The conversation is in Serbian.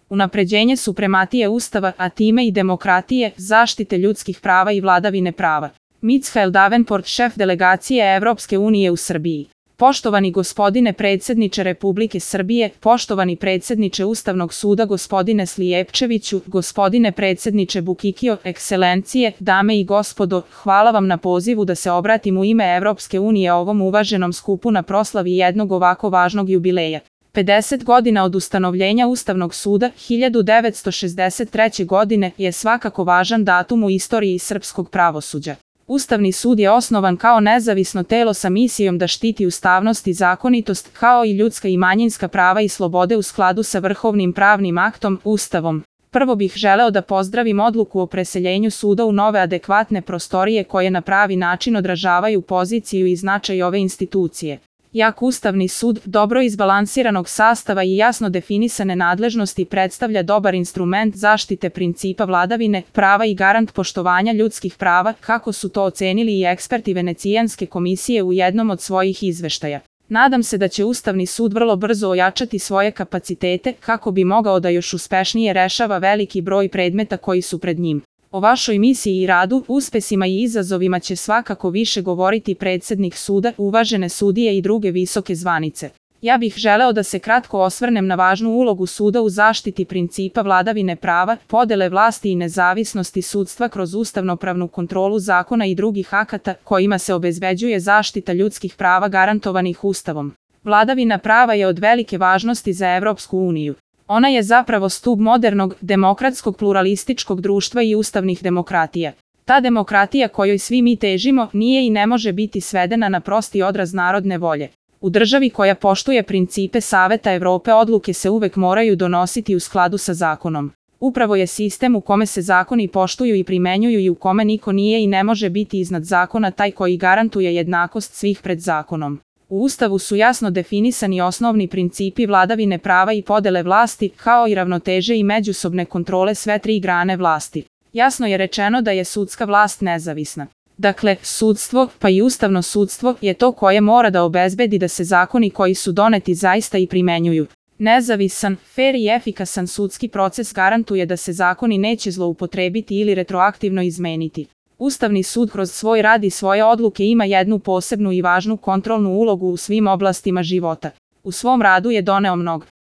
unapređenje suprematije Ustava, a time i demokratije, zaštite ljudskih prava i vladavine prava. Michael Davenport, šef delegacije Evropske unije u Srbiji. Poštovani gospodine predsjedniče Republike Srbije, poštovani predsjedniče Ustavnog suda gospodine Slijepčeviću, gospodine predsjedniče Bukikio, ekscelencije, dame i gospodo, hvala vam na pozivu da se obratim u ime Evropske unije ovom uvaženom skupu na proslavi jednog ovako važnog jubileja. 50 godina od ustanovljenja Ustavnog suda 1963. godine je svakako važan datum u istoriji srpskog pravosuđa. Ustavni sud je osnovan kao nezavisno telo sa misijom da štiti ustavnost i zakonitost, kao i ljudska i manjinska prava i slobode u skladu sa vrhovnim pravnim aktom, Ustavom. Prvo bih želeo da pozdravim odluku o preseljenju suda u nove adekvatne prostorije koje na pravi način odražavaju poziciju i značaj ove institucije. Jak Ustavni sud, dobro izbalansiranog sastava i jasno definisane nadležnosti predstavlja dobar instrument zaštite principa vladavine prava i garant poštovanja ljudskih prava, kako su to ocenili i eksperti Venecijanske komisije u jednom od svojih izveštaja. Nadam se da će Ustavni sud vrlo brzo ojačati svoje kapacitete kako bi mogao da još uspešnije rešava veliki broj predmeta koji su pred njim. O vašoj misiji i radu, uspesima i izazovima će svakako više govoriti predsjednik suda, uvažene sudije i druge visoke zvanice. Ja bih želeo da se kratko osvrnem na važnu ulogu suda u zaštiti principa vladavine prava, podele vlasti i nezavisnosti sudstva kroz ustavnopravnu kontrolu zakona i drugih akata kojima se obezbeđuje zaštita ljudskih prava garantovanih Ustavom. Vladavina prava je od velike važnosti za Evropsku uniju. Ona je zapravo stub modernog, demokratskog pluralističkog društva i ustavnih demokratija. Ta demokratija kojoj svi mi težimo nije i ne može biti svedena na prosti odraz narodne volje. U državi koja poštuje principe Saveta Evrope odluke se uvek moraju donositi u skladu sa zakonom. Upravo je sistem u kome se zakoni poštuju i primenjuju i u kome niko nije i ne može biti iznad zakona taj koji garantuje jednakost svih pred zakonom. U Ustavu su jasno definisani osnovni principi vladavine prava i podele vlasti, kao i ravnoteže i međusobne kontrole sve tri grane vlasti. Jasno je rečeno da je sudska vlast nezavisna. Dakle, sudstvo, pa i ustavno sudstvo, je to koje mora da obezbedi da se zakoni koji su doneti zaista i primenjuju. Nezavisan, fer i efikasan sudski proces garantuje da se zakoni neće zloupotrebiti ili retroaktivno izmeniti. Ustavni sud kroz svoj rad i svoje odluke ima jednu posebnu i važnu kontrolnu ulogu u svim oblastima života. U svom radu je doneo mnogo